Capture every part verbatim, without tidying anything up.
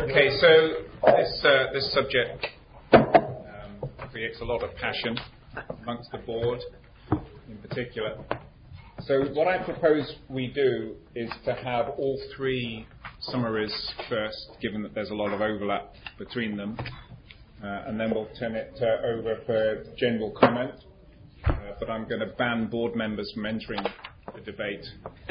Okay, so this uh, this subject um, creates a lot of passion amongst the board, in particular. So what I propose we do is to have all three summaries first, given that there's a lot of overlap between them, uh, and then we'll turn it uh, over for general comment. Uh, but I'm going to ban board members from entering the debate.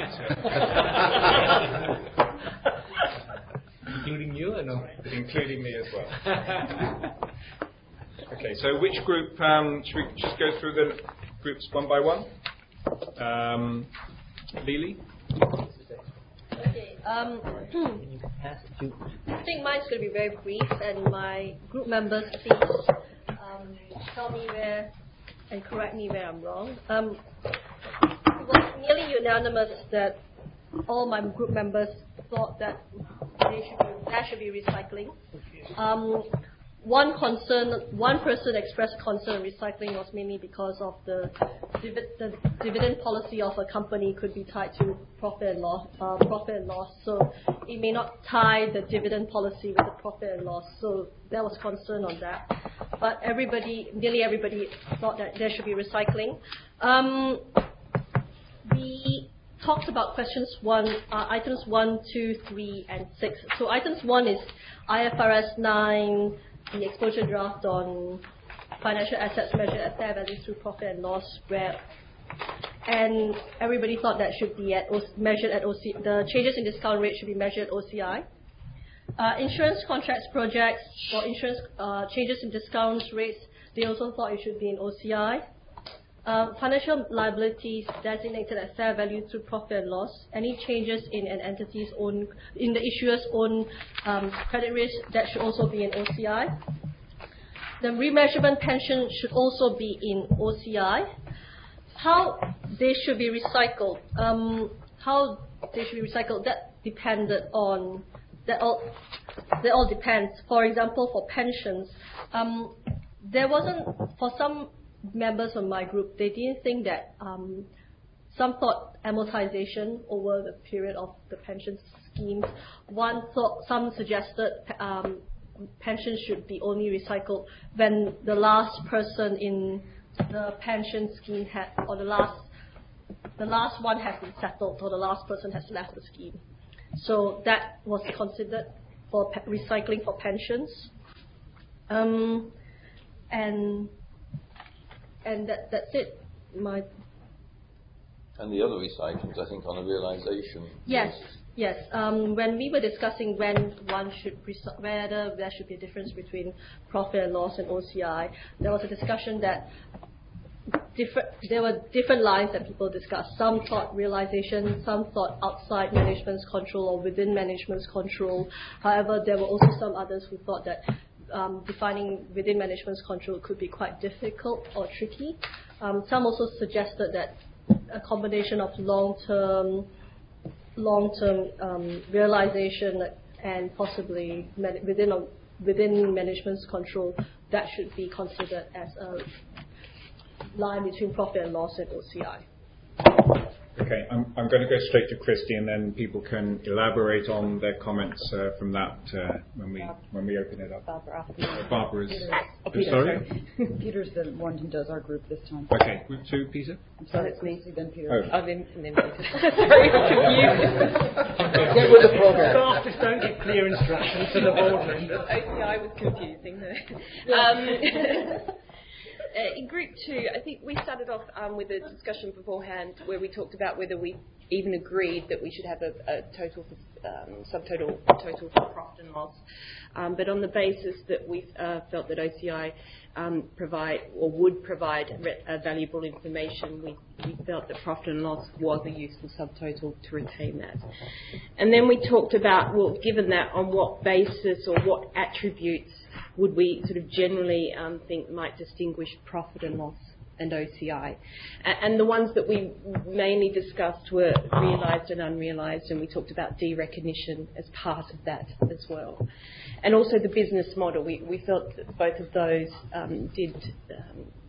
Including you or no? Including me as well. Okay, so which group, um, should we just go through the groups one by one? Um, Lily? Okay, um, I think mine's going to be very brief, and my group members, please um, tell me where and correct me where I'm wrong. Um, it was nearly unanimous that all my group members thought that they should be, there should be recycling. Um, one concern, one person expressed concern recycling was mainly because of the, divi- the dividend policy of a company could be tied to profit and loss, uh, profit and loss. So it may not tie the dividend policy with the profit and loss. So there was concern on that. But everybody, nearly everybody, thought that there should be recycling. Um, we talked about questions one, uh, items one, two, three, and six. So items one is I F R S nine, the exposure draft on financial assets measured at fair value through profit and loss, where, and everybody thought that should be at measured at O C. The changes in discount rate should be measured at O C I. Uh, insurance contracts projects or insurance uh, changes in discount rates, they also thought it should be in O C I. Uh, financial liabilities designated at fair value through profit and loss. Any changes in an entity's own, in the issuer's own um, credit risk, that should also be in O C I. The remeasurement pension should also be in O C I. How they should be recycled? Um, how they should be recycled? That depended on that all. That all depends. For example, for pensions, um, there wasn't for some members of my group, they didn't think that um, some thought amortization over the period of the pension schemes. One thought, some suggested um, pensions should be only recycled when the last person in the pension scheme had, or the last, the last one has been settled, or the last person has left the scheme. So that was considered for pe- recycling for pensions. Um, and And that, that's it. My and the other recyclings, I think, on a realisation. Yes, yes. Um, when we were discussing when one should, rec- whether there should be a difference between profit and loss and O C I, there was a discussion that different. There were different lines that people discussed. Some thought realisation, some thought outside management's control or within management's control. However, there were also some others who thought that Um, defining within management's control could be quite difficult or tricky. Um, some also suggested that a combination of long-term, long-term um, realization and possibly man- within a, within management's control, that should be considered as a line between profit and loss and O C I. Okay, I'm, I'm going to go straight to Christy, and then people can elaborate on their comments uh, from that uh, when we when we open it up. Barbara. Uh, Barbara's. Oh, Peter, sorry? sorry. Peter's the one who does our group this time. Okay, group two, Peter. I'm sorry, it's Nancy, then Peter. Oh, oh then, and then Peter. Sorry, I'm confused. Get with the program. Staff just don't give clear instructions to the board members. O C I was confusing there. Um, Uh, in group two, I think we started off um, with a discussion beforehand where we talked about whether we even agreed that we should have a, a total, um, subtotal, total for profit and loss. Um, but on the basis that we uh, felt that O C I um, provide or would provide re- uh, valuable information, we, we felt that profit and loss was a useful subtotal to retain that. And then we talked about, well, given that, on what basis or what attributes would we sort of generally um, think might distinguish profit and loss and O C I. A- and the ones that we mainly discussed were realised and unrealised, and we talked about derecognition as part of that as well. And also the business model. We, we felt that both of those um, did um,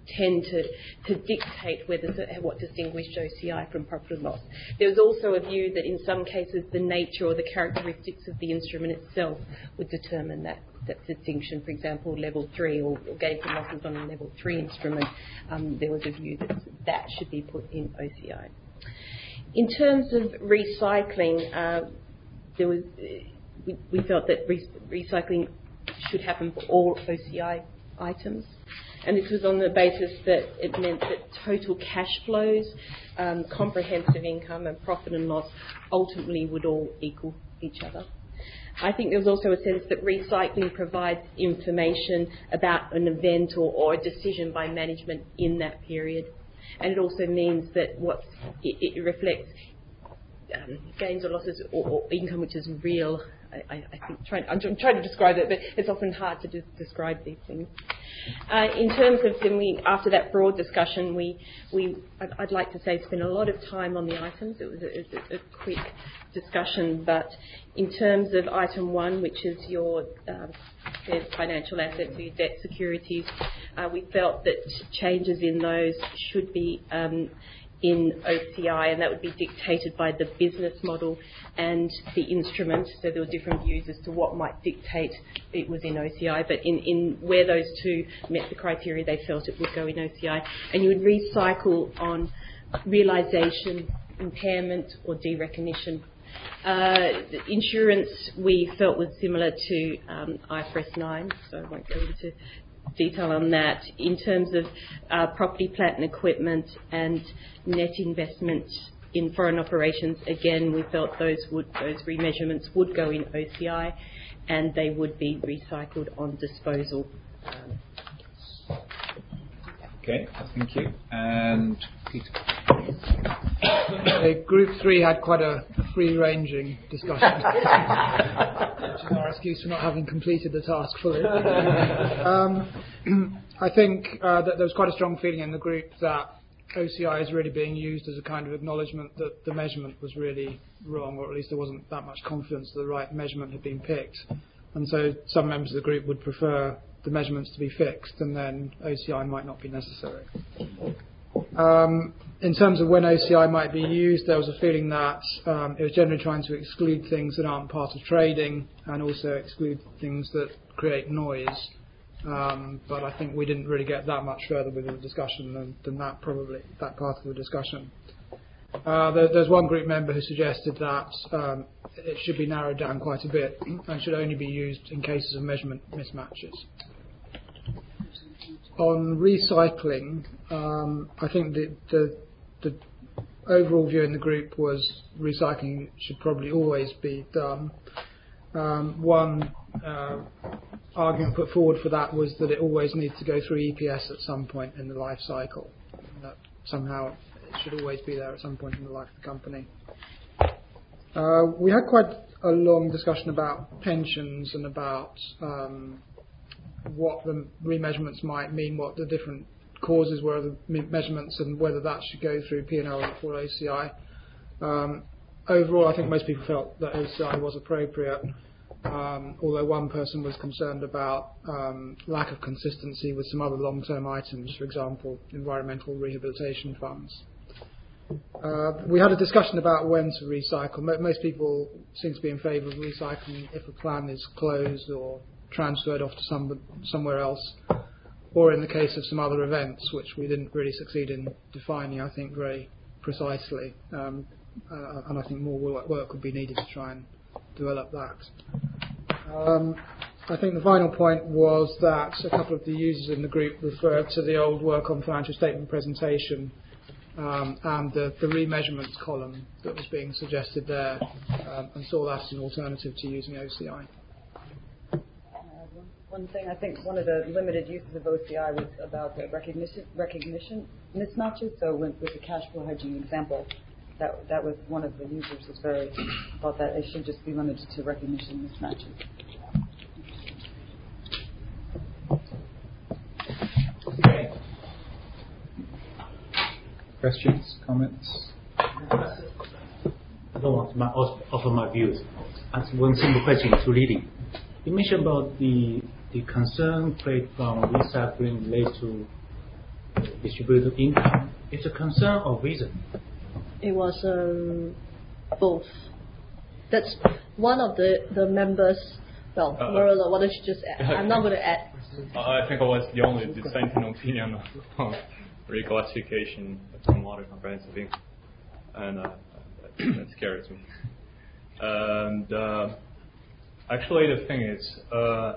tend to, to dictate whether what distinguished O C I from profit and loss. There was also a view that in some cases the nature or the characteristics of the instrument itself would determine that, that distinction. For example, level three or, or gains and losses on a level three instrument, um, there was a view that that should be put in O C I. In terms of recycling, uh, there was we, we felt that re- recycling should happen for all O C I items. And this was on the basis that it meant that total cash flows, um, comprehensive income and profit and loss ultimately would all equal each other. I think there was also a sense that recycling provides information about an event or, or a decision by management in that period. And it also means that what it, it reflects um, gains or losses or, or income which is real. I, I think trying, I'm trying to describe it, but it's often hard to de- describe these things. Uh, in terms of then we, after that broad discussion, we, we I'd, I'd like to say spent a lot of time on the items. It was a, it was a quick discussion, but in terms of item one, which is your uh, financial assets, your debt securities, uh, we felt that changes in those should be um, in O C I, and that would be dictated by the business model and the instrument. So there were different views as to what might dictate it was in O C I, but in, in where those two met the criteria, they felt it would go in O C I. And you would recycle on realisation, impairment or derecognition. Uh, the insurance we felt was similar to um, I F R S nine, so I won't go into detail on that. In terms of uh, property, plant and equipment and net investment in foreign operations, again, we felt those would those remeasurements would go in O C I and they would be recycled on disposal. Um, Okay, thank you. And Peter. Uh, group three had quite a free-ranging discussion, which is our excuse for not having completed the task fully. Um, I think uh, that there was quite a strong feeling in the group that O C I is really being used as a kind of acknowledgement that the measurement was really wrong, or at least there wasn't that much confidence that the right measurement had been picked. And so some members of the group would prefer the measurements to be fixed, and then O C I might not be necessary. Um, in terms of when O C I might be used, there was a feeling that um, it was generally trying to exclude things that aren't part of trading and also exclude things that create noise. Um, but I think we didn't really get that much further with the discussion than, than that, probably, that part of the discussion. Uh, there, there's one group member who suggested that um, it should be narrowed down quite a bit and should only be used in cases of measurement mismatches. On recycling, um, I think the, the, the overall view in the group was recycling should probably always be done. Um, one uh, argument put forward for that was that it always needs to go through E P S at some point in the life cycle. That somehow it should always be there at some point in the life of the company. Uh, we had quite a long discussion about pensions and about um, what the remeasurements might mean, what the different causes were of the measurements, and whether that should go through P and L or O C I. Um, overall, I think most people felt that O C I was appropriate, um, although one person was concerned about um, lack of consistency with some other long-term items, for example, environmental rehabilitation funds. Uh, we had a discussion about when to recycle. Most people seem to be in favour of recycling if a plan is closed or transferred off to some, somewhere else, or in the case of some other events, which we didn't really succeed in defining, I think, very precisely. Um, uh, and I think more work, work would be needed to try and develop that. Um, I think the final point was that a couple of the users in the group referred to the old work on financial statement presentation um, and the, the remeasurements column that was being suggested there, um, and saw that as an alternative to using O C I. One thing, I think one of the limited uses of O C I was about the recognition recognition mismatches. So with, with the cash flow hedging example, that that was one of the users was very thought that it should just be limited to recognition mismatches. Okay. Questions, comments? I don't want to offer my views. Ask one simple question to Lily. You mentioned about the the concern created from recycling related to distributed income is a concern or reason? It was um, both. That's one of the, the members. Well, Uh, Marilla, why don't you just add? I'm not going to add. I think I was the only dissenting opinion on reclassification from other comprehensive income, and uh, that, that scares me. And uh, actually, the thing is, uh,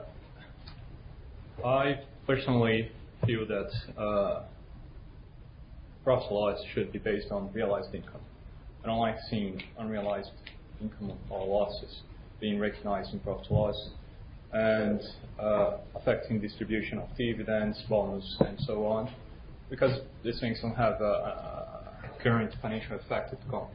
I personally feel that uh, profit loss should be based on realized income. I don't like seeing unrealized income or losses being recognized in profit loss and uh, affecting distribution of dividends, bonus, and so on, because these things don't have a, a current financial effect at all.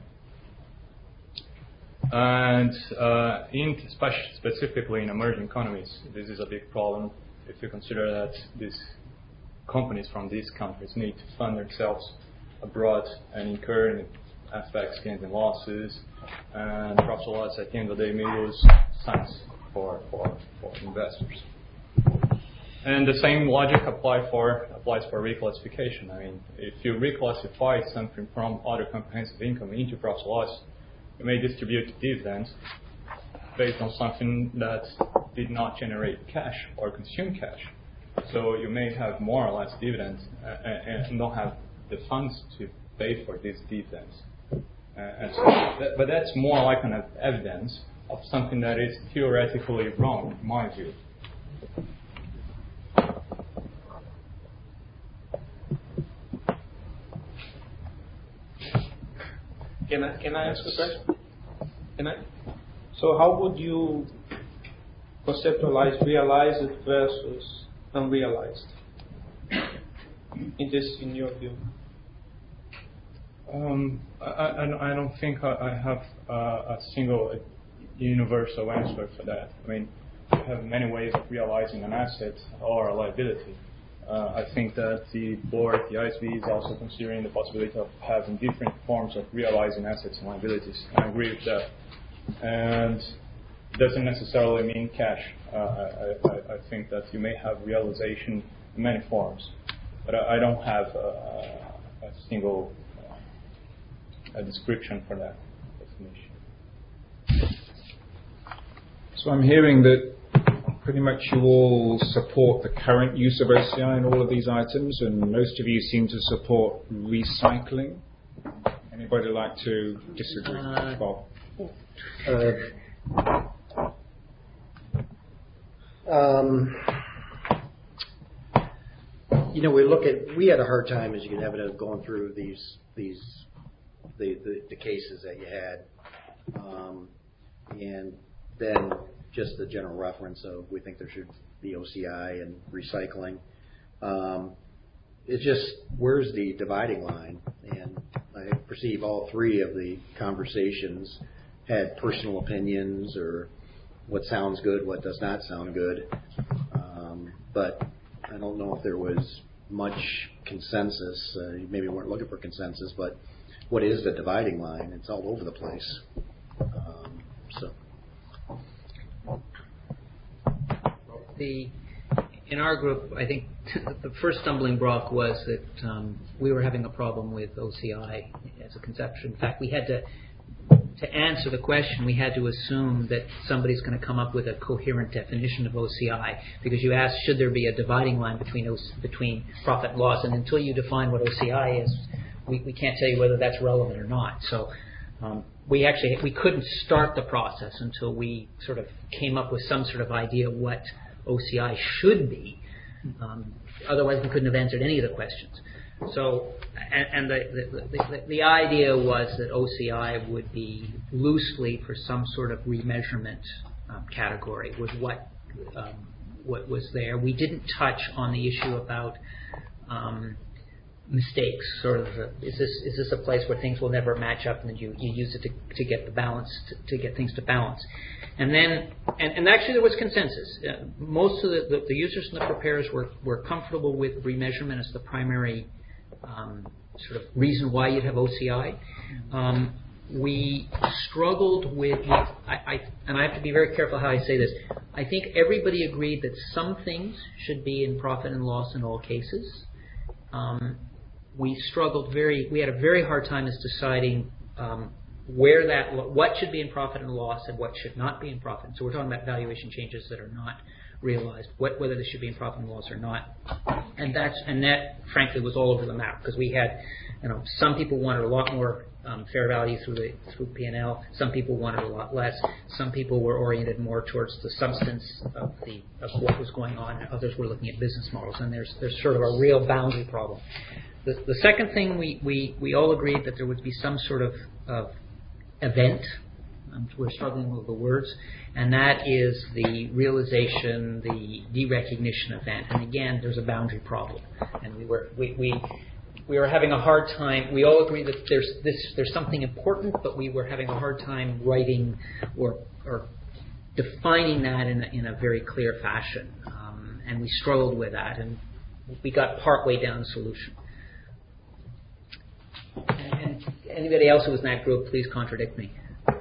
And uh, in spe- specifically in emerging economies, this is a big problem if you consider that these companies from these countries need to fund themselves abroad and incur F X gains and losses, and profit loss at the end of the day may lose sense for, for, for investors. And the same logic apply for, applies for reclassification. I mean, if you reclassify something from other comprehensive income into profit loss, you may distribute dividends based on something that did not generate cash or consume cash. So you may have more or less dividends uh, and not have the funds to pay for these dividends. Uh, and so that, but that's more like an evidence of something that is theoretically wrong, in my view. Can I can I ask a question? Can I? So how would you conceptualize realized versus unrealized in this, in your view? Um, I, I, I don't think I, I have uh, a single universal answer for that. I mean, we have many ways of realizing an asset or a liability. Uh, I think that the board, the I S B, is also considering the possibility of having different forms of realizing assets and liabilities. I agree with that. And it doesn't necessarily mean cash. Uh, I, I, I think that you may have realization in many forms, but I, I don't have a, a single uh, a description for that definition. So I'm hearing that pretty much you all support the current use of O C I in all of these items, and most of you seem to support recycling. Anybody like to disagree? Uh, Bob? Uh, um, you know, we look at. We had a hard time, as you can evidence, going through these these the the, the cases that you had, um, and then just the general reference of we think there should be O C I and recycling. Um, it's just where's the dividing line, and I perceive all three of the conversations had personal opinions or what sounds good, what does not sound good. Um, but I don't know if there was much consensus. Uh, maybe we weren't looking for consensus, but what is the dividing line? It's all over the place. Um, so. The, in our group, I think the first stumbling block was that um, we were having a problem with O C I as a conception. In fact, we had to, to answer the question, we had to assume that somebody's going to come up with a coherent definition of O C I, because you asked, should there be a dividing line between between profit and loss, and until you define what O C I is, we, we can't tell you whether that's relevant or not. So um, we actually we couldn't start the process until we sort of came up with some sort of idea what O C I should be. Um, otherwise, we couldn't have answered any of the questions. So, and, and the, the, the, the idea was that O C I would be loosely for some sort of remeasurement um, category with what um, what was there. We didn't touch on the issue about um, mistakes. Sort of, uh, is this is this a place where things will never match up, and then you, you use it to, to get the balance to, to get things to balance. And then, and, and actually there was consensus. Uh, most of the, the, the users and the preparers were, were comfortable with remeasurement as the primary um, sort of reason why you'd have O C I. Um, we struggled with, I, I, and I have to be very careful how I say this, I think everybody agreed that some things should be in profit and loss in all cases. Um, we struggled very. We had a very hard time as deciding um, where that what should be in profit and loss and what should not be in profit. So we're talking about valuation changes that are not realized, what, whether they should be in profit and loss or not. And that's and that frankly was all over the map because we had, you know, some people wanted a lot more um, fair value through the through P and L. Some people wanted a lot less. Some people were oriented more towards the substance of the of what was going on. And others were looking at business models. And there's there's sort of a real boundary problem. The, the second thing we, we, we all agreed that there would be some sort of, of event. Um, we're struggling with the words, and that is the realization, the derecognition event. And again, there's a boundary problem, and we were we we, we were having a hard time. We all agree that there's this there's something important, but we were having a hard time writing or or defining that in a, in a very clear fashion, um, and we struggled with that, and we got partway down the solution. And anybody else who was in that group, please contradict me.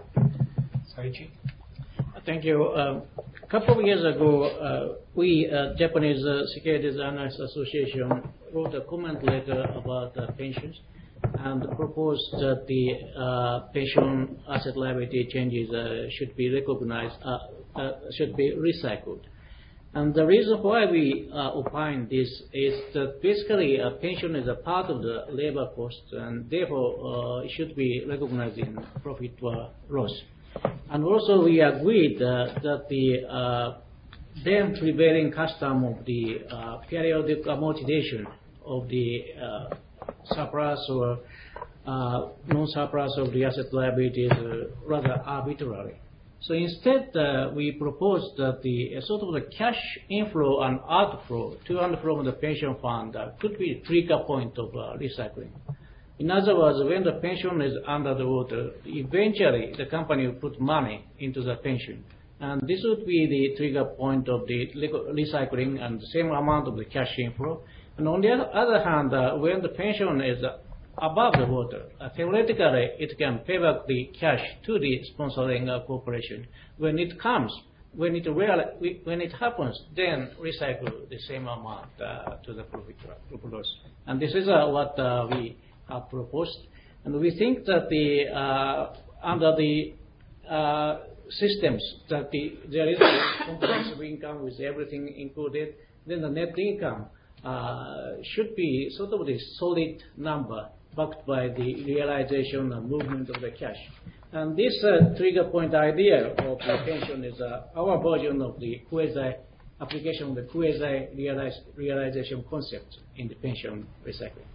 Thank you. Uh, a couple of years ago, uh, we, uh, Japanese uh, Securities Analysts Association, wrote a comment letter about uh, pensions and proposed that the uh, pension asset liability changes uh, should be recognized, uh, uh, should be recycled. And the reason why we uh, opine this is that basically a pension is a part of the labor cost, and therefore uh, it should be recognized in profit or loss. And also we agreed uh, that the uh, then prevailing custom of the uh, periodic amortization of the uh, surplus or uh, non-surplus of the asset liability is uh, rather arbitrary. So instead, uh, we proposed that the uh, sort of the cash inflow and outflow to and from the pension fund uh, could be a trigger point of uh, recycling. In other words, when the pension is under the water, eventually the company will put money into the pension. And this would be the trigger point of the recycling and the same amount of the cash inflow. And on the other hand, uh, when the pension is uh, above the water, uh, theoretically it can pay back the cash to the sponsoring uh, corporation. When it comes, when it reali- when it happens, then recycle the same amount uh, to the profit loss. And this is uh, what uh, we have proposed. And we think that the uh, under the uh, systems that the, there is a comprehensive income with everything included, then the net income uh, should be sort of the solid number backed by the realization and movement of the cash. And this uh, trigger point idea of the pension is uh, our version of the quasi application of the quasi realization concept in the pension recycling.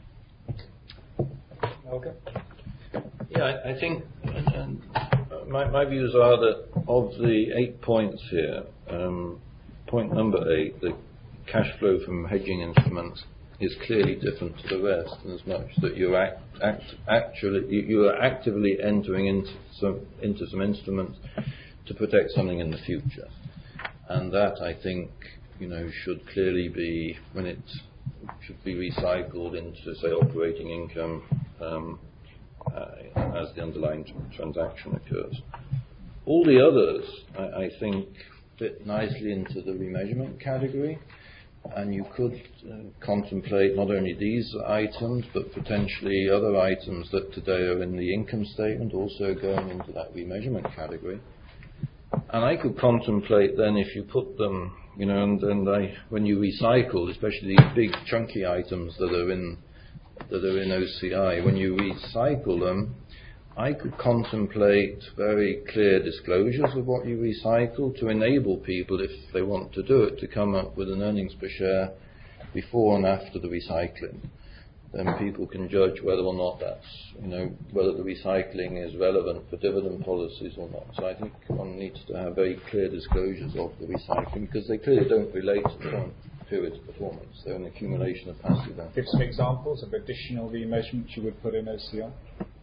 Okay. Yeah, I, I think and, and my, my views are that of the eight points here, um, point number eight, the cash flow from hedging instruments, is clearly different to the rest, in as much that you're act, act, actually you, you are actively entering into some into some instruments to protect something in the future, and that I think you know should clearly be when it should be recycled into say operating income um, uh, as the underlying t- transaction occurs. All the others I, I think fit nicely into the remeasurement category. And you could uh, contemplate not only these items, but potentially other items that today are in the income statement also going into that remeasurement category. And I could contemplate then if you put them, you know, and, and I, when you recycle, especially these big chunky items that are in that are in O C I, when you recycle them, I could contemplate very clear disclosures of what you recycle to enable people, if they want to do it, to come up with an earnings per share before and after the recycling. Then people can judge whether or not that's, you know, whether the recycling is relevant for dividend policies or not. So I think one needs to have very clear disclosures of the recycling because they clearly don't relate to the current period's performance. They're an accumulation of passive assets. Give some examples of additional remeasurements you would put in O C I.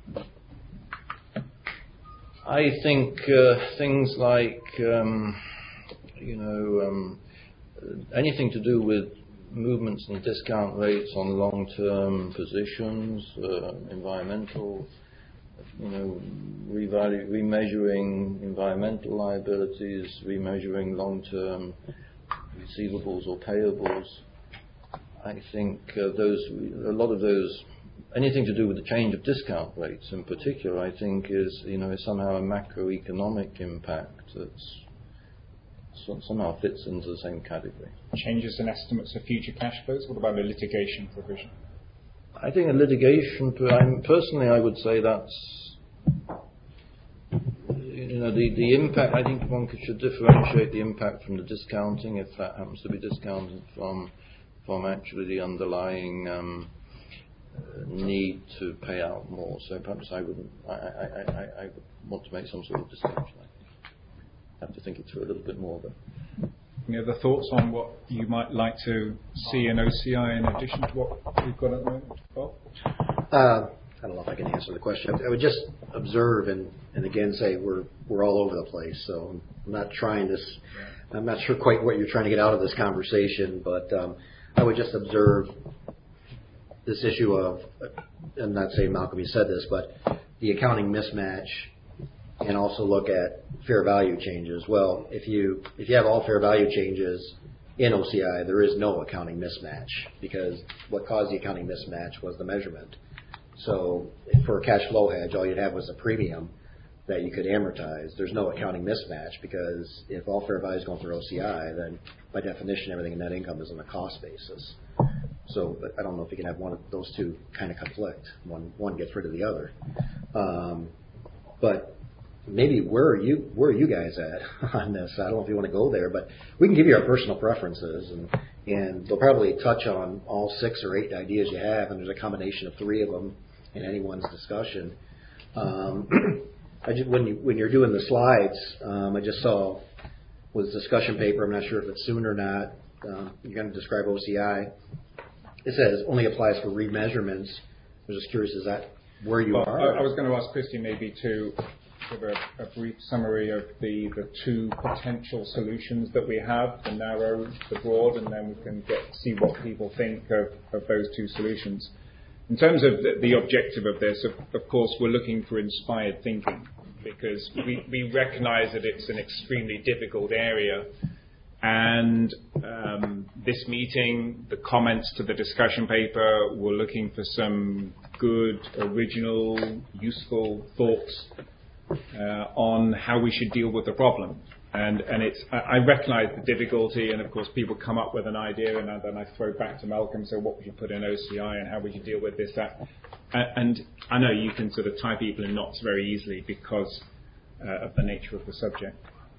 I think uh, things like, um, you know, um, anything to do with movements in discount rates on long-term positions, uh, environmental, you know, revalue, remeasuring environmental liabilities, remeasuring long-term receivables or payables. I think uh, those, a lot of those anything to do with the change of discount rates in particular, I think, is you know is somehow a macroeconomic impact that's somehow fits into the same category. Changes in estimates of future cash flows. What about a litigation provision? I think a litigation. I'm, personally, I would say that's you know the the impact. I think one should differentiate the impact from the discounting, if that happens to be discounted, from from actually the underlying um, need to pay out more. So perhaps I wouldn't. I, I, I, I would want to make some sort of distinction. I have to think it through a little bit more. But any other thoughts on what you might like to see in O C I in addition to what we've got at the moment, Bob? Uh, I don't know if I can answer the question. I would just observe and, and again say we're we're all over the place. So I'm not trying to. I'm not sure quite what you're trying to get out of this conversation, but um, I would just observe this issue of. I'm not saying Malcolm you said this, but the accounting mismatch, and also look at fair value changes. Well, if you if you have all fair value changes in O C I, there is no accounting mismatch because what caused the accounting mismatch was the measurement. So for a cash flow hedge, all you'd have was a premium that you could amortize. There's no accounting mismatch because if all fair value is going through O C I, then by definition everything in net income is on a cost basis. So but I don't know if you can have one of those two kind of conflict. One one gets rid of the other. Um, but maybe where are you where are you guys at on this? I don't know if you want to go there, but we can give you our personal preferences, and and they'll probably touch on all six or eight ideas you have, and there's a combination of three of them in anyone's discussion. Um, I just, when you when you're doing the slides, um, I just saw was discussion paper. I'm not sure if it's soon or not. Um, you're going to describe O C I. It says only applies for remeasurements. I was just curious, is that where you well, are? I, I was going to ask Christy maybe to give a, a brief summary of the, the two potential solutions that we have, the narrow, the broad, and then we can get see what people think of, of those two solutions. In terms of the, the objective of this, of, of course, we're looking for inspired thinking because we, we recognize that it's an extremely difficult area. And um, this meeting, the comments to the discussion paper, we're looking for some good, original, useful thoughts uh, on how we should deal with the problem. And, and it's, I, I recognize the difficulty, and of course people come up with an idea, and then I throw back to Malcolm, so what would you put in O C I and how would you deal with this, that. And, and I know you can sort of tie people in knots very easily because uh, of the nature of the subject.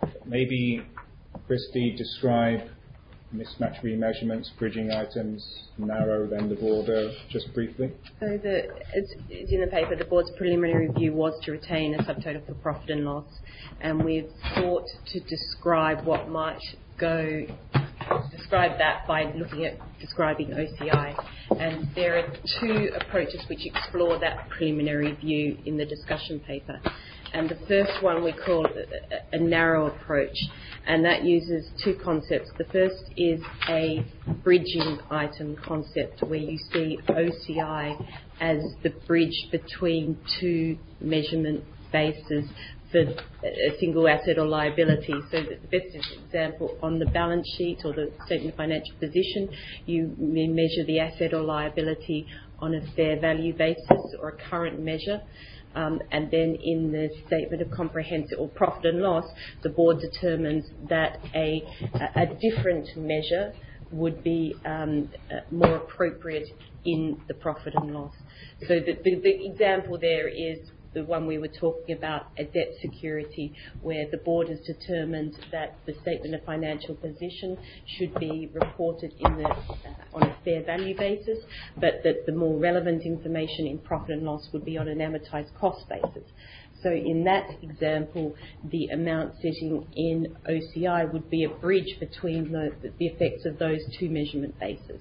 Maybe Christy, describe mismatch remeasurements, bridging items, narrow, then the broader, just briefly. So the, as is in the paper, the board's preliminary review was to retain a subtotal for profit and loss, and we've sought to describe what might go, describe that by looking at describing O C I. And there are two approaches which explore that preliminary view in the discussion paper. And the first one we call a, a narrow approach, and that uses two concepts. The first is a bridging item concept where you see O C I as the bridge between two measurement bases for a single asset or liability. So the best example, on the balance sheet or the statement of financial position, you measure the asset or liability on a fair value basis or a current measure. Um, and then in the statement of comprehensive or profit and loss, the board determines that a, a different measure would be um, uh, more appropriate in the profit and loss. So the, the, the example there is the one we were talking about, a debt security, where the board has determined that the statement of financial position should be reported in the, uh, on a fair value basis, but that the more relevant information in profit and loss would be on an amortized cost basis. So in that example, the amount sitting in O C I would be a bridge between the, the effects of those two measurement bases.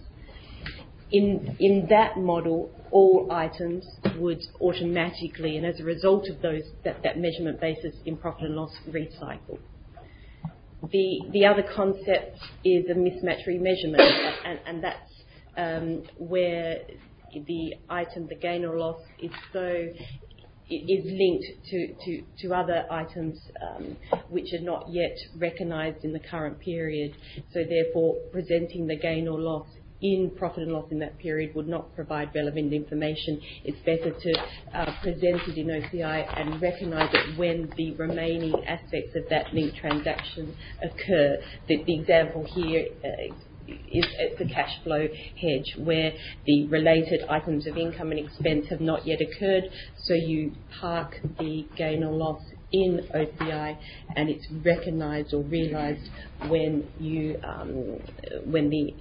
In, in that model, all items would automatically, and as a result of those that, that measurement basis in profit and loss, recycle. The, the other concept is a mismatch remeasurement, and, and that's um, where the item, the gain or loss, is so is linked to, to, to other items um, which are not yet recognised in the current period. So therefore, presenting the gain or loss in profit and loss in that period would not provide relevant information. It's better to uh, present it in O C I and recognise it when the remaining aspects of that linked transaction occur. The, the example here uh, is it's a cash flow hedge where the related items of income and expense have not yet occurred, so you park the gain or loss in O C I and it's recognised or realised when you um, when the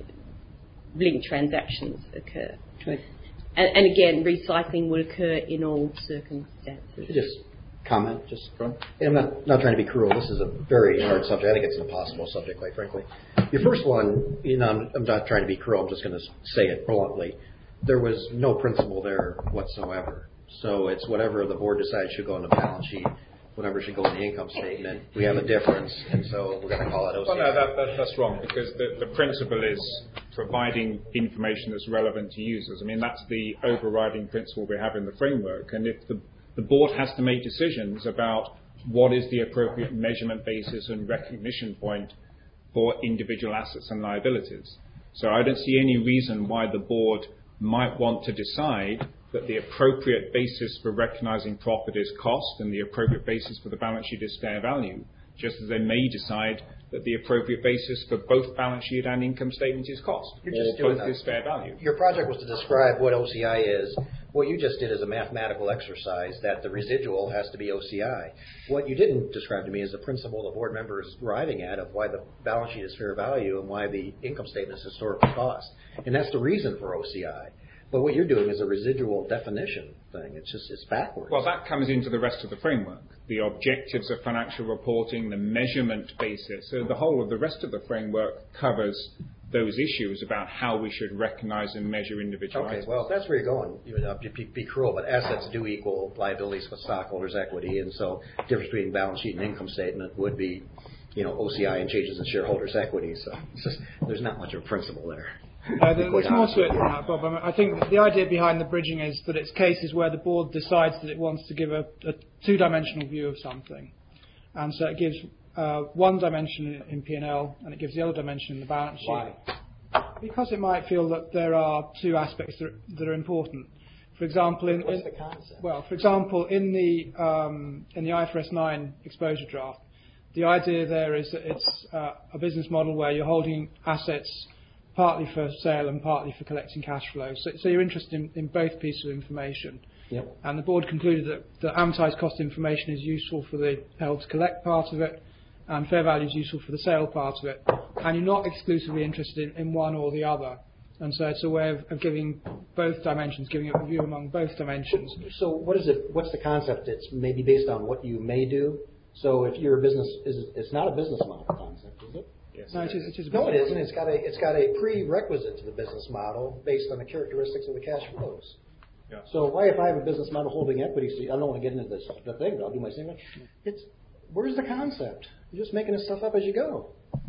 linked transactions occur. Okay. And, and again, recycling would occur in all circumstances. Just comment, just and I'm not, not trying to be cruel. This is a very hard subject. I think it's an impossible subject, quite frankly. Your first one, you know, I'm, I'm not trying to be cruel. I'm just going to say it bluntly. There was no principle there whatsoever. So it's whatever the board decides should go on the balance sheet, whatever should go in the income statement. We have a difference, and so we're going to call it O C I. Well, no, that, that, that's wrong, because the, the principle is providing information that's relevant to users. I mean, that's the overriding principle we have in the framework. And if the, the board has to make decisions about what is the appropriate measurement basis and recognition point for individual assets and liabilities. So I don't see any reason why the board might want to decide that the appropriate basis for recognizing profit is cost and the appropriate basis for the balance sheet is fair value, just as they may decide that the appropriate basis for both balance sheet and income statement is cost, You're or just doing both that. is fair value. Your project was to describe what O C I is. What you just did is a mathematical exercise that the residual has to be O C I. What you didn't describe to me is the principle the board member is arriving at of why the balance sheet is fair value and why the income statement is historical cost. And that's the reason for O C I. But what you're doing is a residual definition thing. It's just, it's backwards. Well, that comes into the rest of the framework. The objectives of financial reporting, the measurement basis. So the whole of the rest of the framework covers those issues about how we should recognize and measure individual Okay, items. well, that's where you're going. You know, be, be cruel, but assets do equal liabilities with stockholders' equity, and so the difference between balance sheet and income statement would be, you know, O C I and changes in shareholders' equity. So it's just, there's not much of a principle there. Uh, there's more to it than that, Bob. I, mean, I think the idea behind the bridging is that it's cases where the board decides that it wants to give a, a two-dimensional view of something. And so it gives uh, one dimension in P and L and it gives the other dimension in the balance sheet. Why? Because it might feel that there are two aspects that are, that are important. For example, in, What's in the concept? well, for example, in the um, in the I F R S nine exposure draft, the idea there is that it's uh, a business model where you're holding assets partly for sale and partly for collecting cash flow. So, so you're interested in, in both pieces of information. Yep. And the board concluded that the amortized cost information is useful for the held to collect part of it, and fair value is useful for the sale part of it. And you're not exclusively interested in, in one or the other. And so it's a way of, of giving both dimensions, giving a view among both dimensions. So what is it? What's the concept? It's maybe based on what you may do. So if you're a business, is it, it's not a business model concept, is it? Yes, No, it is, it is a No, it business isn't. It's got a it's got a prerequisite to the business model based on the characteristics of the cash flows. Yeah. So why, if I have a business model holding equity, so I don't want to get into this the thing, but I'll do my same thing. It's where's the concept? You're just making this stuff up as you go.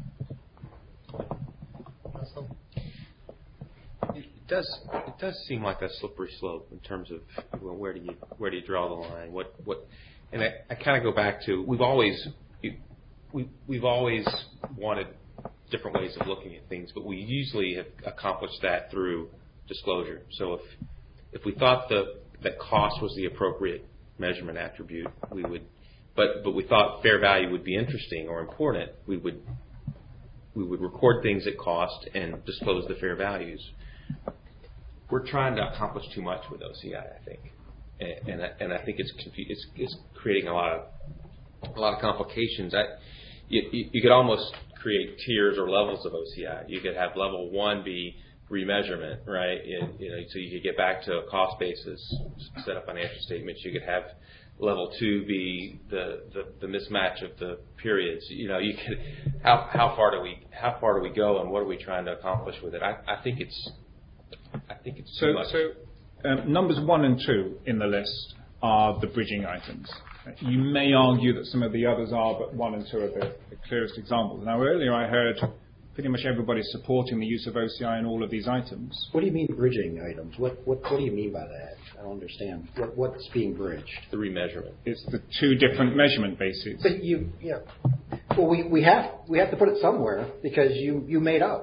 It does it does seem like a slippery slope in terms of, well, where do you where do you draw the line? What what? And I, I kind of go back to we've always we we've always wanted different ways of looking at things, but we usually have accomplished that through disclosure. So if if we thought the that cost was the appropriate measurement attribute, we would, but but we thought fair value would be interesting or important, we would we would record things at cost and disclose the fair values. We're trying to accomplish too much with O C I, I think, and and I, and I think it's, confu- it's it's creating a lot of a lot of complications. I, you, you, you could almost create tiers or levels of O C I. You could have level one be remeasurement, right? And, you know, so you could get back to a cost basis, set up financial statements. You could have level two be the, the, the mismatch of the periods. You know, you could how how far do we how far do we go, and what are we trying to accomplish with it? I, I think it's I think it's So, too much. so um, numbers one and two in the list are the bridging items. You may argue that some of the others are, but one and two are the, the clearest examples. Now, earlier I heard pretty much everybody supporting the use of O C I in all of these items. What do you mean bridging items? What what what do you mean by that? I don't understand. What what's being bridged? The remeasurement. It's the two different measurement bases. But you yeah. Well, we, we have we have to put it somewhere because you, you made up.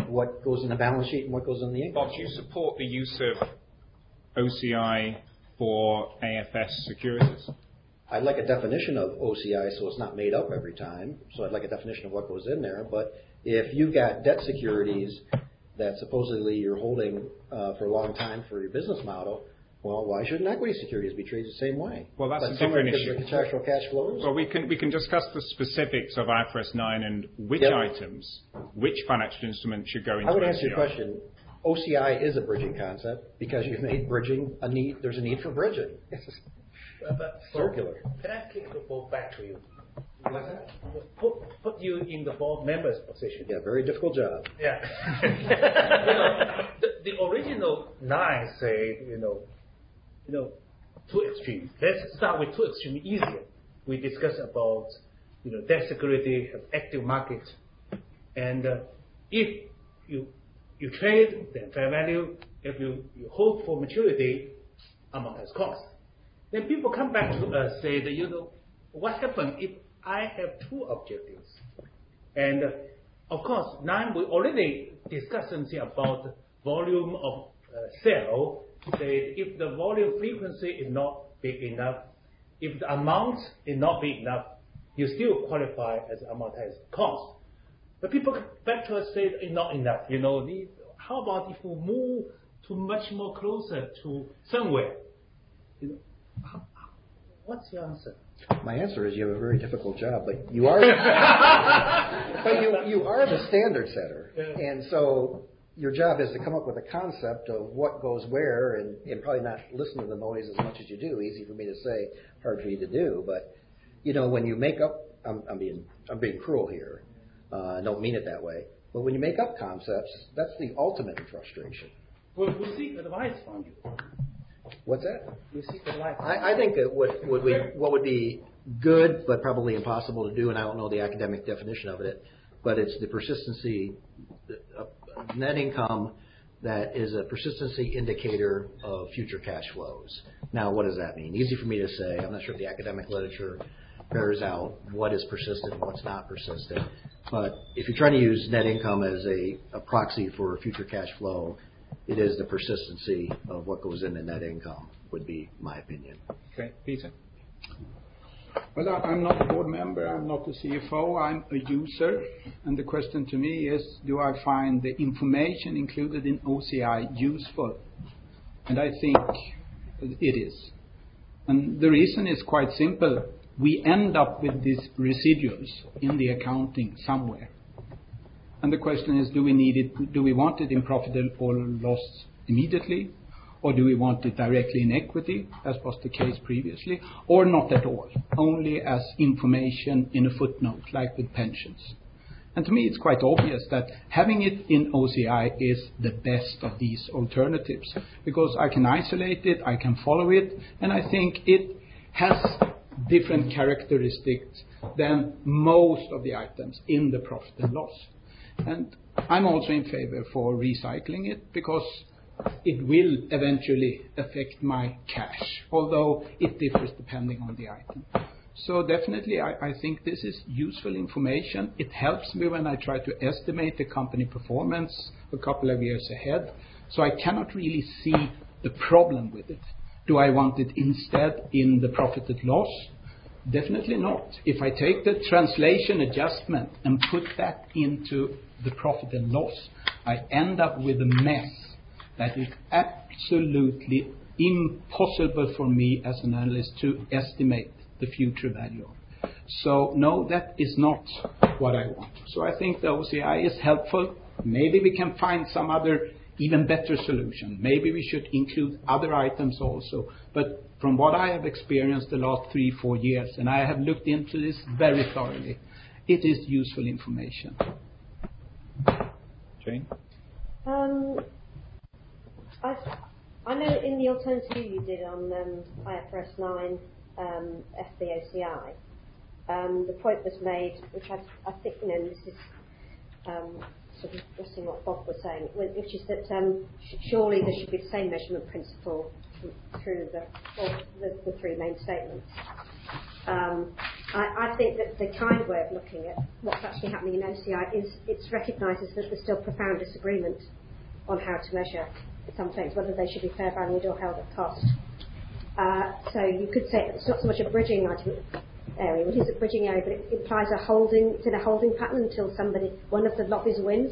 what goes in the balance sheet and what goes in the income. Bob, do you support the use of O C I for A F S securities? I'd like a definition of O C I so it's not made up every time. So I'd like a definition of what goes in there. But if you've got debt securities that supposedly you're holding uh, for a long time for your business model, well, why shouldn't equity securities be treated the same way? Well, that's but a different issue. The contractual cash flows? Well, we can we can discuss the specifics of I F R S nine and which yep. its, which financial instruments should go into I would O C I. answer your question. O C I is a bridging concept because you've made bridging a need. There's a need for bridging. It's just but circular. Can I kick the ball back to you? Put, put you in the board member's position. Yeah, very difficult job. Yeah. you know, the, the original nine say, you know, you know, two extremes. Let's start with two extremes easier. We discussed about, you know, debt security, active market, and uh, if you you trade, then fair value. If you, you hold for maturity, amortized cost. Then people come back to us say that, you know, what happens if I have two objectives? And uh, of course, now we already discussed something about volume of uh, sale. Say if the volume frequency is not big enough, if the amount is not big enough, you still qualify as amortized cost. But people come back to us say it's not enough. You know, the, how about if we move to much more closer to somewhere? You know, how, what's your answer? My answer is you have a very difficult job, but you are, but you you are the standard setter, yeah. And so your job is to come up with a concept of what goes where, and, and probably not listen to the noise as much as you do. Easy for me to say, hard for you to do. But you know, when you make up, I'm, I'm being I'm being cruel here. Uh, I don't mean it that way. But when you make up concepts, that's the ultimate in frustration. Well, we seek advice from you. What's that? We seek advice. I, I think that what would we what would be good, but probably impossible to do, and I don't know the academic definition of it, but it's the persistency, uh, net income that is a persistency indicator of future cash flows. Now, what does that mean? Easy for me to say. I'm not sure if the academic literature bears out what is persistent and what's not persistent. But if you're trying to use net income as a, a proxy for future cash flow, it is the persistency of what goes into net income, would be my opinion. Okay, Peter? Well, I'm not a board member, I'm not a C F O, I'm a user. And the question to me is, do I find the information included in O C I useful? And I think it is. And the reason is quite simple. We end up with these residuals in the accounting somewhere. And the question is, do we need it, do we want it in profit or loss immediately? Or do we want it directly in equity, as was the case previously? Or not at all, only as information in a footnote, like with pensions. And to me, it's quite obvious that having it in O C I is the best of these alternatives, because I can isolate it, I can follow it, and I think it has different characteristics than most of the items in the profit and loss. And I'm also in favor for recycling it, because it will eventually affect my cash, although it differs depending on the item. So definitely I, I think this is useful information. It helps me when I try to estimate the company performance a couple of years ahead. So I cannot really see the problem with it. Do I want it instead in the profit and loss? Definitely not. If I take the translation adjustment and put that into the profit and loss, I end up with a mess that is absolutely impossible for me as an analyst to estimate the future value of. So no, that is not what I want. So I think the O C I is helpful. Maybe we can find some other even better solution. Maybe we should include other items also. But from what I have experienced the last three, four years, and I have looked into this very thoroughly, it is useful information. Jane? Um, I, I know in the alternative you did on um, I F R S nine, um, F B O C I, um, the point was made, which I, I think, you know, this is um, sort of addressing what Bob was saying, which is that um, sh- surely there should be the same measurement principle through the, or the, the three main statements. Um, I, I think that the kind way of looking at what's actually happening in O C I is it recognises that there's still profound disagreement on how to measure some things, whether they should be fair valued or held at cost. Uh, so you could say it's not so much a bridging item area. It is a bridging area, but it implies a holding. It's in a holding pattern until somebody, one of the lobbies wins.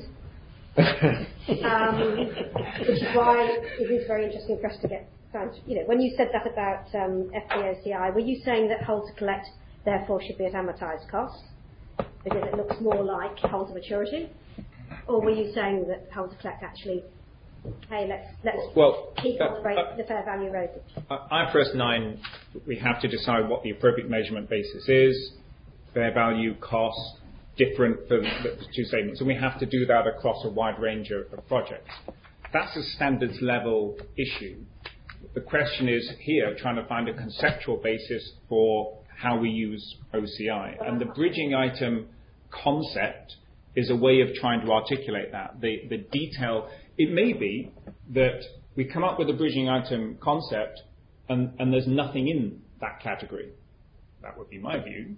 um, which is why it is very interesting for us to get. You know, when you said that about um, F V O C I, were you saying that hold to collect therefore should be at amortised cost because it looks more like hold to maturity, or were you saying that hold to collect actually, hey, let's let's well, keep uh, on the, rate, uh, the fair value rate? Uh, I F R S nine, we have to decide what the appropriate measurement basis is, fair value, cost, different for the two statements, and we have to do that across a wide range of, of projects. That's a standards level issue. The question is here trying to find a conceptual basis for how we use O C I. And the bridging item concept is a way of trying to articulate that. The, the detail, it may be that we come up with a bridging item concept and, and there's nothing in that category. That would be my view.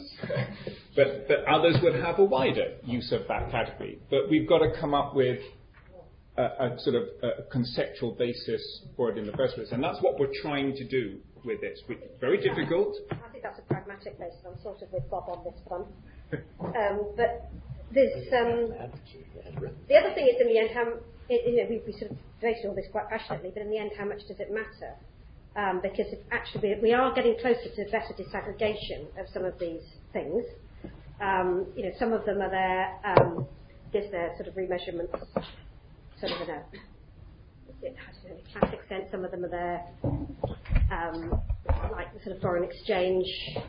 but, but others would have a wider use of that category. But we've got to come up with A, a sort of a conceptual basis for it in the first place, and that's what we're trying to do with this. It's very difficult. I think that's a pragmatic basis. I'm sort of with Bob on this one. um, but there's um, the other thing is in the end how it, you know we, we sort of debated all this quite passionately, but in the end, how much does it matter? Um, because if actually we are getting closer to better disaggregation of some of these things. Um, you know, some of them are there. Um, gives their sort of remeasurements. Sort of in a, in a classic sense, some of them are there, um, like the sort of foreign exchange,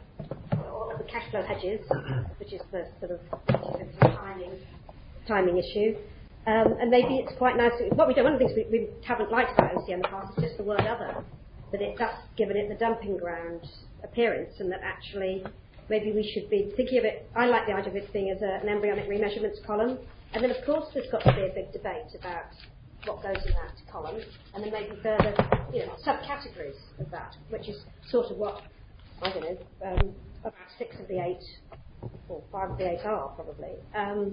or the cash flow hedges, which is the sort of timing, timing issue. Um, and maybe it's quite nice. What we do, one of the things we, we haven't liked about O C I in the past is just the word other, that it, that's given it the dumping ground appearance, and that actually maybe we should be thinking of it. I like the idea of it being as a, an embryonic remeasurements column. And then, of course, there's got to be a big debate about what goes in that column, and then maybe further, you know, subcategories of that, which is sort of what, I don't know, um, about six of the eight, or five of the eight are probably. Um,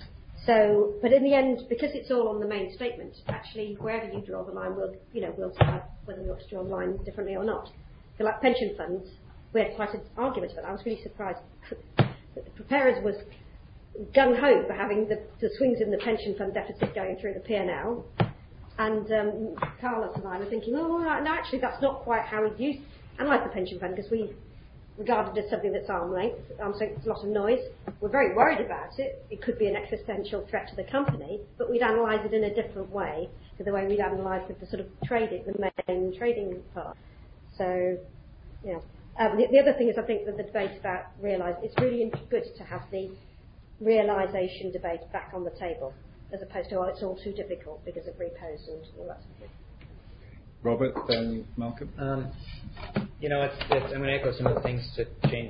so, but in the end, because it's all on the main statement, actually, wherever you draw the line, we'll, you know, we'll decide whether we ought to draw the line differently or not. So, like pension funds, we had quite an argument about that. I was really surprised that the preparers was gung-ho for having the, the swings in the pension fund deficit going through the P and L. And um, Carlos and I were thinking, oh, no, actually, that's not quite how we use analyse the pension fund, because we regard it as something that's arm's length. Um, so it's a lot of noise. We're very worried about it. It could be an existential threat to the company, but we'd analyse it in a different way to the way we'd analyse with the sort of trading, the main trading part. So, yeah. Um, the, the other thing is, I think that the debate about realise, it's really good to have the realisation debate back on the table, as opposed to, oh, it's all too difficult because of repos and all that sort of thing. Robert, then Malcolm? Um, you know, it's, it's, I'm going to echo some of the things to change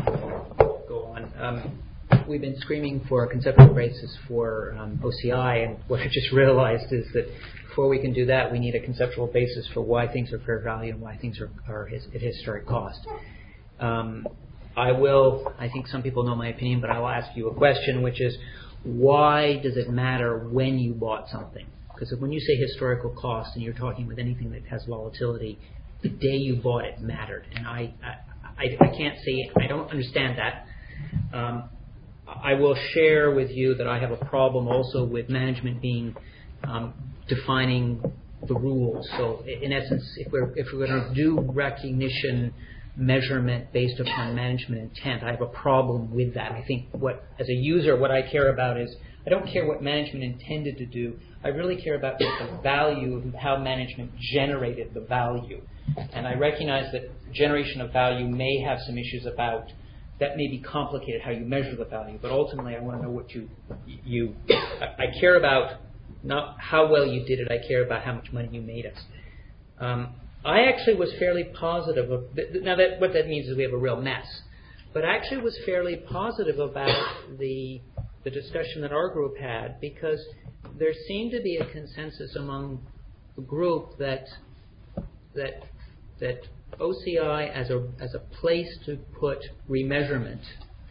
to go on. Um, we've been screaming for a conceptual basis for um, O C I, and what I just realized is that before we can do that, we need a conceptual basis for why things are fair value and why things are, are his, at historic cost. Um, I will, I think some people know my opinion, but I will ask you a question, which is, why does it matter when you bought something? Because when you say historical cost and you're talking with anything that has volatility, the day you bought it mattered. And I, I, I, I can't say, I don't understand that. Um, I will share with you that I have a problem also with management being um, defining the rules. So in essence, if we're, if we're going to do recognition measurement based upon management intent, I have a problem with that. I think what, as a user, what I care about is, I don't care what management intended to do. I really care about the value of how management generated the value. And I recognize that generation of value may have some issues about, that may be complicated how you measure the value, but ultimately I want to know what you, you I, I care about not how well you did it, I care about how much money you made us. Um, I actually was fairly positive of, now that what that means is we have a real mess, but I actually was fairly positive about the the discussion that our group had, because there seemed to be a consensus among the group that that that O C I as a as a place to put remeasurement.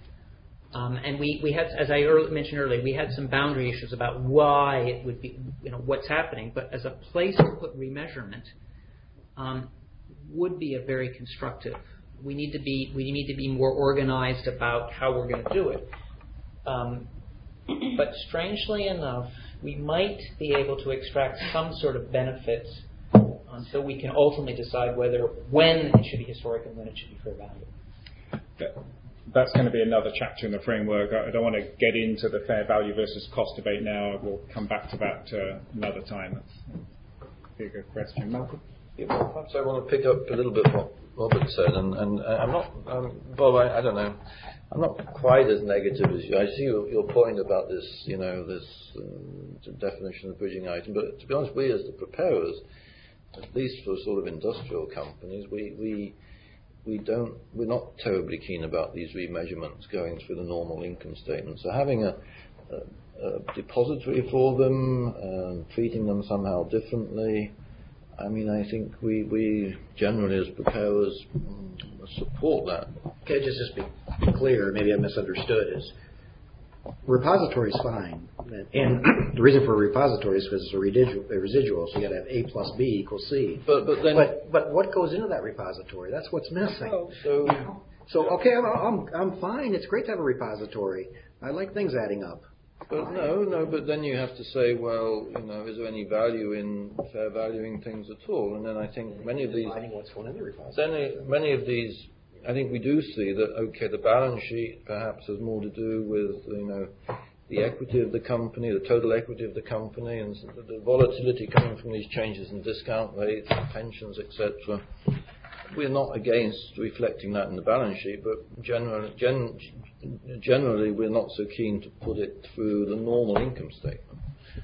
Um, and we, we had, as I early, mentioned earlier, we had some boundary issues about why it would be, you know, what's happening. But as a place to put remeasurement um, would be a very constructive. We need to be we need to be more organized about how we're going to do it. Um, but strangely enough, we might be able to extract some sort of benefit um, so we can ultimately decide whether when it should be historic and when it should be fair value. That, that's going to be another chapter in the framework. I, I don't want to get into the fair value versus cost debate now. We'll come back to that uh, another time. That's a bigger question. Malcolm? Yeah, well, perhaps I want to pick up a little bit what Robert said, and, and I'm not, um, Bob, I, I don't know, I'm not quite as negative as you. I see your, your point about this, you know, this uh, definition of bridging item, but to be honest, we as the preparers, at least for sort of industrial companies, we, we we don't, we're not terribly keen about these remeasurements going through the normal income statement. So having a, a, a depository for them, uh, treating them somehow differently, I mean, I think we, we generally as preparers um, support that. Okay, just just be, be clear, maybe I misunderstood, is repository is fine. And the reason for a repository is because it's a residual, a residual so you got to have A plus B equals C. But but then but, but what goes into that repository? That's what's missing. Oh, so you know? So okay, I'm, I'm I'm fine. It's great to have a repository. I like things adding up. But no, no. But then you have to say, well, you know, is there any value in fair valuing things at all? And then I think many of these, Finding what's going in the repository. then many of these, I think we do see that. Okay, the balance sheet perhaps has more to do with, you know, the equity of the company, the total equity of the company, and the volatility coming from these changes in discount rates, pensions, et cetera. We're not against reflecting that in the balance sheet, but generally, gen, generally we're not so keen to put it through the normal income statement.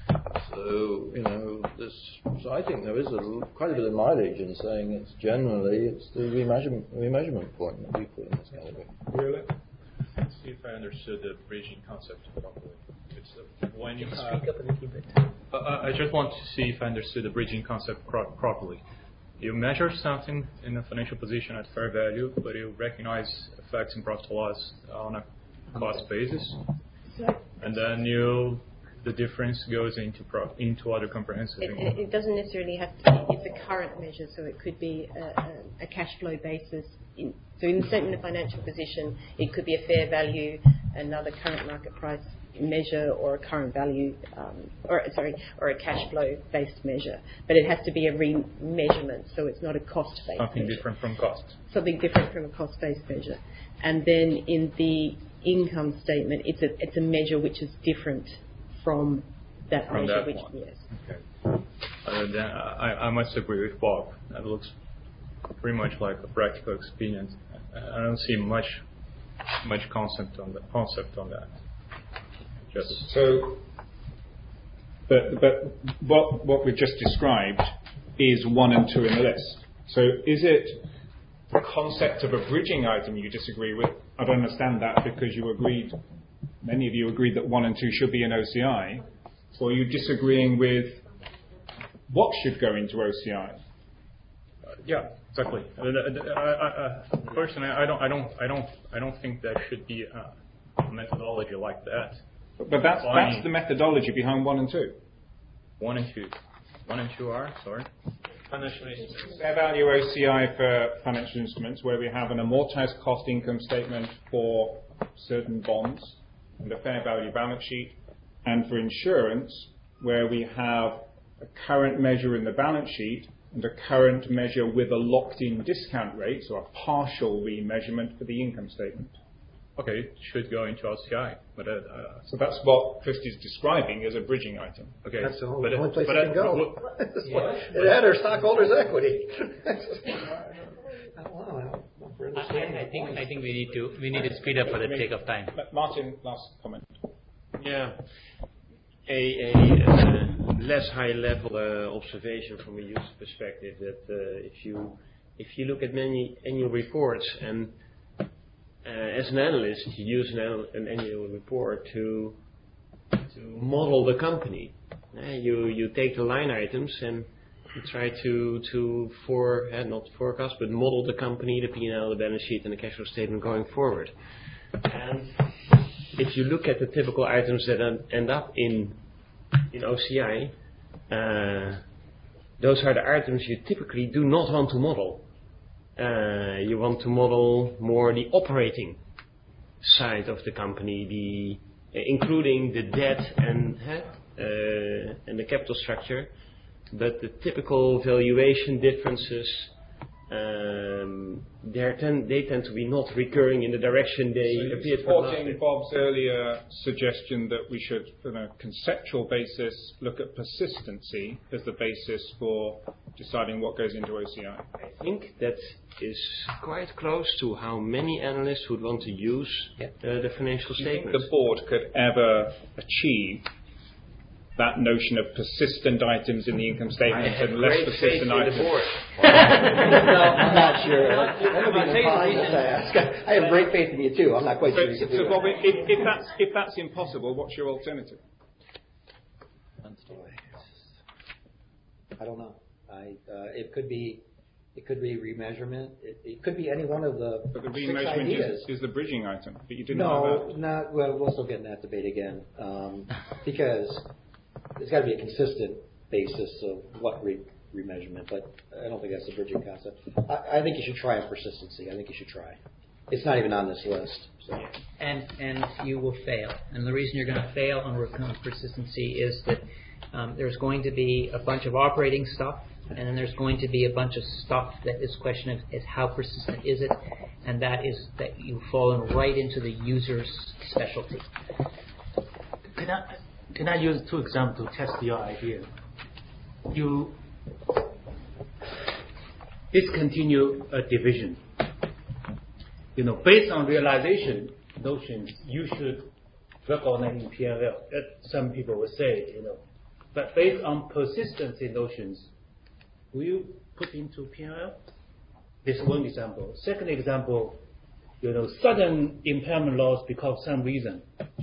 So, you know, this, so I think there is a, quite a bit of mileage in saying it's generally it's the remeasurement, remeasurement point that we put in this category. Really? Let's see if I understood the bridging concept properly. It's uh, when you have, Speak up a little bit. uh, I just want to see if I understood the bridging concept pro- properly. You measure something in a financial position at fair value, but you recognize effects in profit or loss on a cost basis, and then you the difference goes into pro- into other comprehensive It, income. it doesn't necessarily have to be. It's a current measure, so it could be a, a, a cash flow basis. In, so in the statement of financial position, it could be a fair value, another current market price measure, or a current value, um, or sorry, or a cash flow based measure. But it has to be a remeasurement, so it's not a cost based. Something measure. different from cost. Something different from a cost based measure. And then in the income statement, it's a it's a measure which is different from that From measure. that which one. yes. Okay. Uh, then I, I must agree with Bob. That looks pretty much like a practical experience. I don't see much much concept on that. Concept on that. Just So, but but what what we've just described is one and two in the list. So is it the concept of a bridging item you disagree with? I don't understand that because you agreed, many of you agreed that one and two should be in O C I. So are you disagreeing with what should go into O C I? Uh, yeah, exactly. Uh, I, I, I, personally, I don't, I don't, I don't, I don't think there should be a methodology like that. But, but that's Fine. that's the methodology behind one and two. One and two, one and two are sorry. Financial instruments. Fair value O C I for financial instruments, where we have an amortized cost income statement for certain bonds and a fair value balance sheet, and for insurance, where we have a current measure in the balance sheet and a current measure with a locked-in discount rate, so a partial remeasurement for the income statement. Okay, it should go into O C I, but uh, uh, So that's what Christie's describing as a bridging item. okay, That's the whole, but, only place but, it can go. but- It had our stockholders' equity. Wow, I, I think I think we need to we need to speed up for the sake of time. Martin, last comment. Yeah. A, a uh, less high-level uh, observation from a user perspective that uh, if you if you look at many annual reports and uh, as an analyst you use an, annual, an annual report to to model the company. Uh, you you take the line items and we try to to for uh, not forecast but model the company, the P and L, the balance sheet, and the cash flow statement going forward. And if you look at the typical items that end up in in O C I, uh, those are the items you typically do not want to model. Uh, you want to model more the operating side of the company, the uh, including the debt and uh, and the capital structure, but the typical valuation differences, um, tend, they tend to be not recurring in the direction they so appeared for. Supporting Bob's earlier suggestion that we should, on a conceptual basis, look at persistency as the basis for deciding what goes into O C I. I think that is quite close to how many analysts would want to use yep. uh, the financial Do you statements. think the board could ever achieve that notion of persistent items in the income statement and less persistent items? No, I'm not sure. That would be an impossible task. I have great faith in you too. I'm not quite so, sure you can so do Bob, it. if, if that's if that's impossible, what's your alternative? I don't know. I uh, it could be it could be remeasurement. It, it could be any one of the But the six remeasurement ideas. is, is the bridging item, but you didn't no, know that. not well. We'll still get in that debate again um, because there's got to be a consistent basis of what re- remeasurement. But I don't think that's the bridging concept. I, I think you should try on persistency. I think you should try. It's not even on this list. So. And and you will fail. And the reason you're going to fail on recurrent persistency is that um, there's going to be a bunch of operating stuff, and then there's going to be a bunch of stuff that is question of is how persistent is it, and that is that you've fallen right into the user's specialty. Can I can I use two examples to test your idea? You discontinue a division. You know, based on realization notions, you should recognize in P and L. That some people will say, you know, but based on persistency notions, will you put into P and L? This is one example. Second example, you know, sudden impairment loss because of some reason.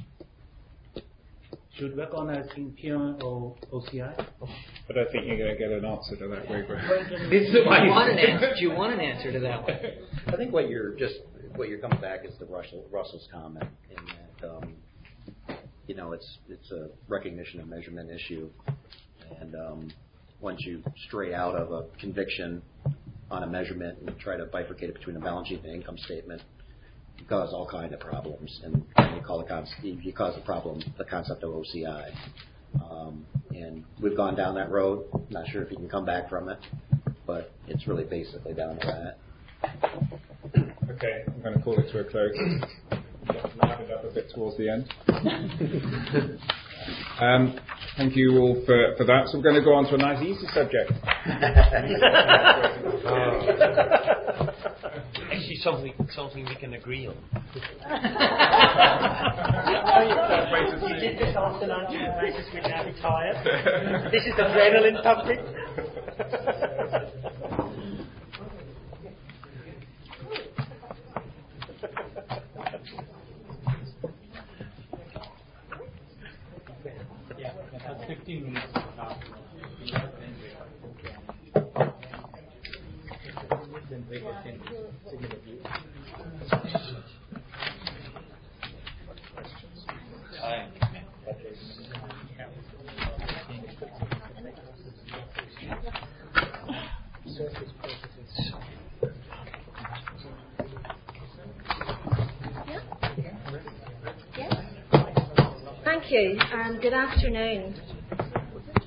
Should recognize in P and L or O C I? But I think you're going to get an answer to that, Weber. This is why you want an answer. Do you want an answer to that one? I think what you're just what you're coming back is the Russell, Russell's comment in that um, you know it's it's a recognition and measurement issue, and um, once you stray out of a conviction on a measurement and try to bifurcate it between the balance sheet and the income statement, you cause all kinds of problems, and you call the con- you cause the problem the concept of O C I. Um, and we've gone down that road. Not sure if you can come back from it, but it's really basically down to that. Okay, I'm going to call it to a close. Wrap it up a bit towards the end. um, thank you all for, for that. So we're going to go on to a nice, easy subject. Actually, something something we can agree on. You did this often on your basis, we're now retired. This is adrenaline pumping. Yeah, that's fifteen minutes. Thank you, and good afternoon.